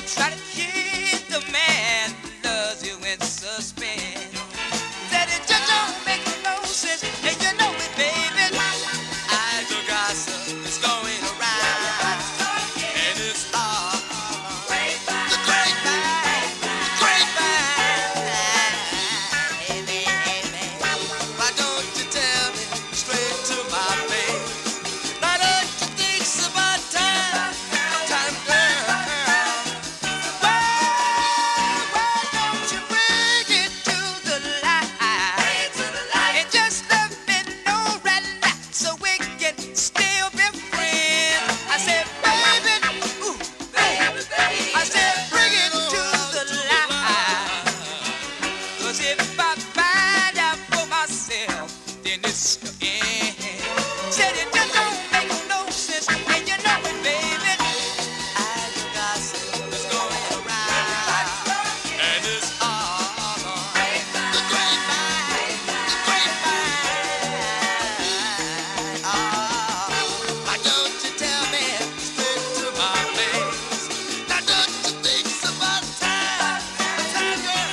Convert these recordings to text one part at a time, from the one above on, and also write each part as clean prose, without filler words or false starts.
Try to keep the man who loves you in suspense. Said it just don't make no sense, and you know it, baby. Idle gossip is going around, and it's all the grapevine, the grapevine. Amen. Why don't you tell me straight to my face? Why don't you think it's about time, girl? Why don't you bring it to the light? And just let me know right now so we can still be friends. I said, baby, ooh, baby. I said, bring it to the light. 'Cause if I find out for myself, then it's the end. Said it just don't make no sense, and you know it, baby. I gossip is going around, and it's all the grapevine, the grapevine. Why don't you tell me straight to my face? Now don't you think it's about time, girl?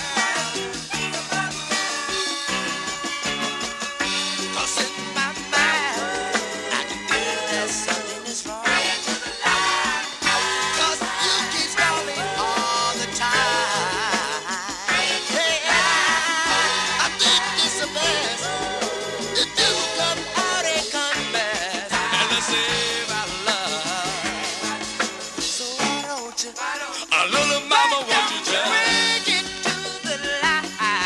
'Cause in my mind, I can feel that something is wrong. 'Cause you keep calling all the time. Hey, I think it's the best that you come out and confess and let's save our love. So why don't you?